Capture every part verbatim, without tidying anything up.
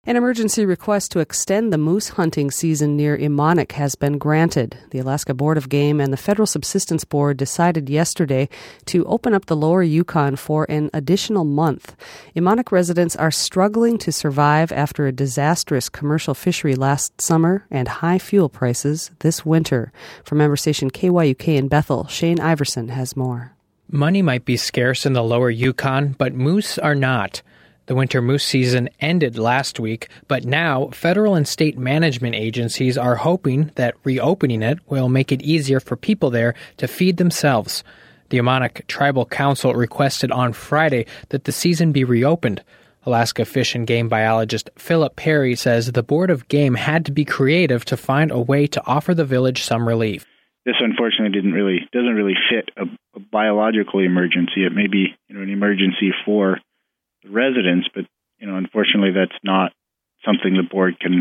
An emergency request to extend the moose hunting season near Emmonak has been granted. The Alaska Board of Game and the Federal Subsistence Board decided yesterday to open up the lower Yukon for an additional month. Emmonak residents are struggling to survive after a disastrous commercial fishery last summer and high fuel prices this winter. From member station K Y U K in Bethel, Shane Iverson has more. Money might be scarce in the lower Yukon, but moose are not. The winter moose season ended last week, but now federal and state management agencies are hoping that reopening it will make it easier for people there to feed themselves. The Emmonak Tribal Council requested on Friday that the season be reopened. Alaska Fish and Game biologist Philip Perry says the Board of Game had to be creative to find a way to offer the village some relief. This unfortunately didn't really doesn't really fit a, a biological emergency. It may be, you know, an emergency for residents, but you know, unfortunately, that's not something the board can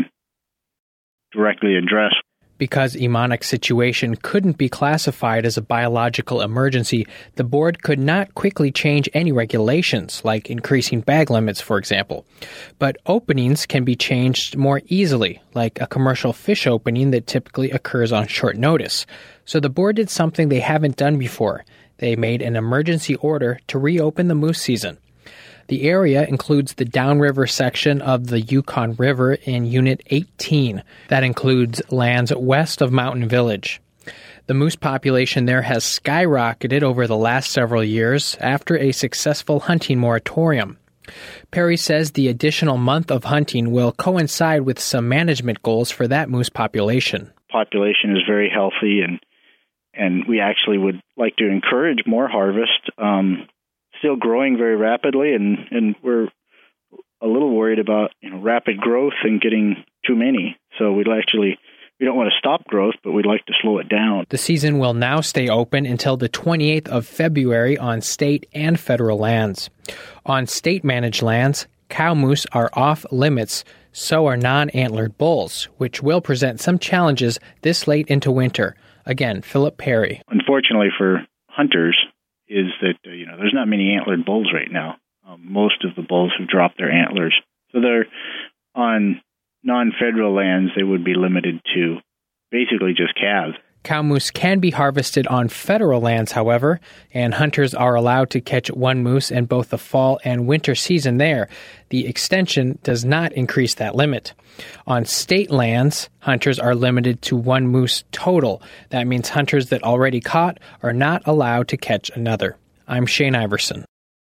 directly address. Because Emmonak's situation couldn't be classified as a biological emergency, the board could not quickly change any regulations, like increasing bag limits, for example. But openings can be changed more easily, like a commercial fish opening that typically occurs on short notice. So the board did something they haven't done before. They made an emergency order to reopen the moose season. The area includes the downriver section of the Yukon River in Unit eighteen. That includes lands west of Mountain Village. The moose population there has skyrocketed over the last several years after a successful hunting moratorium. Perry says the additional month of hunting will coincide with some management goals for that moose population. Population is very healthy, and and we actually would like to encourage more harvest. Um, still growing very rapidly, and, and we're a little worried about, you know, rapid growth and getting too many. So we'd actually, we don't want to stop growth, but we'd like to slow it down. The season will now stay open until the twenty-eighth of February on state and federal lands. On state-managed lands, cow moose are off limits, so are non-antlered bulls, which will present some challenges this late into winter. Again, Philip Perry. Unfortunately for hunters, is that, uh, you know, there's not many antlered bulls right now. Um, most of the bulls have dropped their antlers. So they're on non-federal lands, they would be limited to basically just calves. Cow moose can be harvested on federal lands, however, and hunters are allowed to catch one moose in both the fall and winter season there. The extension does not increase that limit. On state lands, hunters are limited to one moose total. That means hunters that already caught are not allowed to catch another. I'm Shane Iverson.